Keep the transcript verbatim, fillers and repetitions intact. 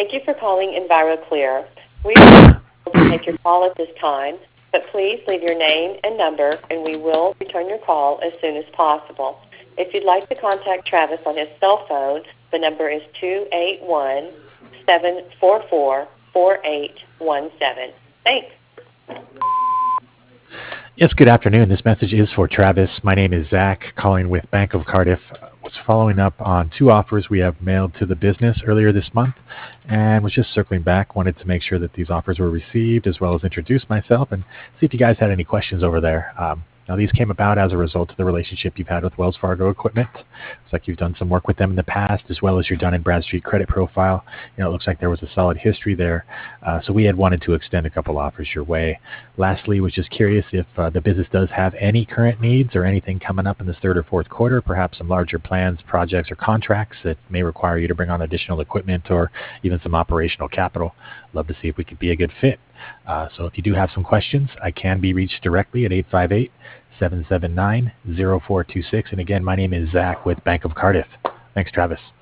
Thank you for calling EnviroClear. We are able to take your call at this time, but please leave your name and number, and we will return your call as soon as possible. If you'd like to contact Travis on his cell phone, the number is two eight one, seven four four, four eight one seven. Thanks. Yes, good afternoon. This message is for Travis. My name is Zach, calling with Bank of Cardiff. I was following up on two offers we have mailed to the business earlier this month, and was just circling back. Wanted to make sure that these offers were received, as well as introduce myself and see if you guys had any questions over there. Um, now, these came about as a result of the relationship you've had with Wells Fargo Equipment. Looks like you've done some work with them in the past, as well as your Dun and Bradstreet credit profile. You know, it looks like there was a solid history there. Uh, so we had wanted to extend a couple offers your way. Lastly, was just curious if uh, the business does have any current needs or anything coming up in this third or fourth quarter, perhaps some larger plans, projects, or contracts that may require you to bring on additional equipment or even some operational capital. Love to see if we could be a good fit. Uh, so if you do have some questions, I can be reached directly at eight five eight, seven seven nine, zero four two six. And again, my name is Zach with Bank of Cardiff. Thanks, Travis.